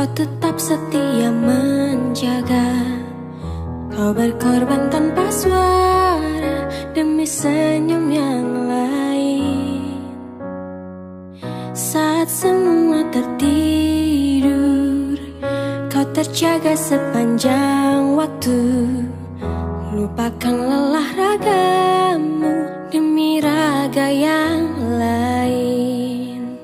Kau tetap setia menjaga. Kau berkorban tanpa suara demi senyum yang lain. Saat semua tertidur, kau terjaga sepanjang waktu. Lupakan lelah ragamu demi raga yang lain.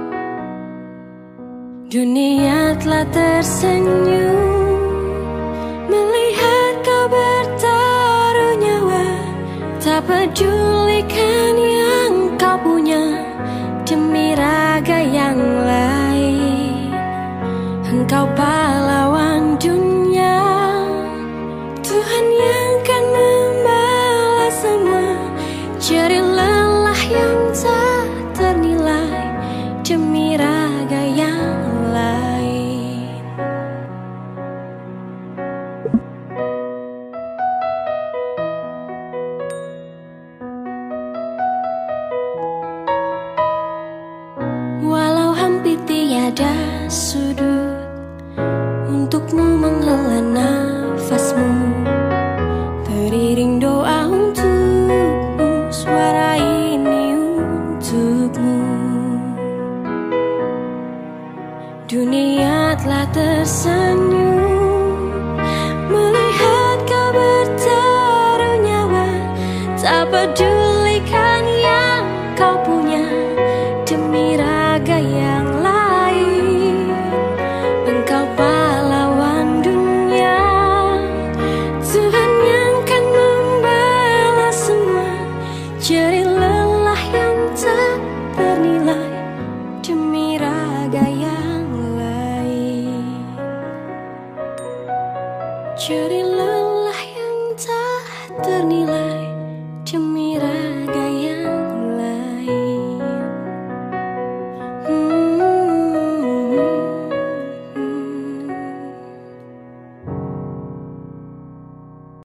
Dunia telah tersenyum melihat kau bertaruh nyawa. Tak pedulikan yang kau punya demi raga yang lain. Engkau pahlawan dunia, Tuhan yang kan membalas semua. Jerih lelah yang tak ternilai demi raga yang lain. Walau hampir tiada sudut untukmu menghela nafasmu, teriring doa untukmu, suara ini untukmu. Dunia telah tersenyum melihat kau bertaruh nyawa. Tak pedulikan yang kau punya demi raga yang lain. Engkau pahlawan dunia, Tuhan yang kan membalas semua. Jerih lelah yang tak ternilai demi raga yang lain. Jerih lelah yang tak ternilai